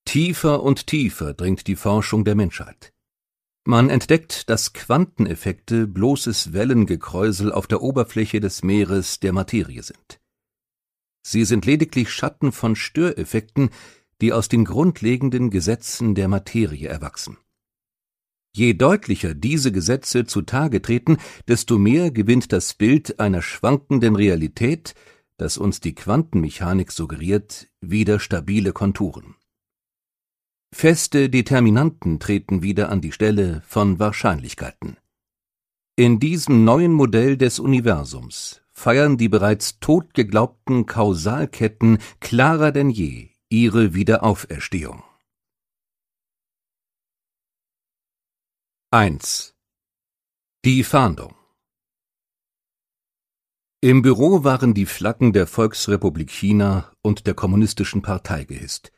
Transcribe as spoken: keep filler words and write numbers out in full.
Tiefer und tiefer dringt die Forschung der Menschheit. Man entdeckt, dass Quanteneffekte bloßes Wellengekräusel auf der Oberfläche des Meeres der Materie sind. Sie sind lediglich Schatten von Störeffekten, die aus den grundlegenden Gesetzen der Materie erwachsen. Je deutlicher diese Gesetze zutage treten, desto mehr gewinnt das Bild einer schwankenden Realität, das uns die Quantenmechanik suggeriert, wieder stabile Konturen. Feste Determinanten treten wieder an die Stelle von Wahrscheinlichkeiten. In diesem neuen Modell des Universums feiern die bereits tot geglaubten Kausalketten klarer denn je ihre Wiederauferstehung. eins. Die Fahndung. Im Büro waren die Flaggen der Volksrepublik China und der Kommunistischen Partei gehisst.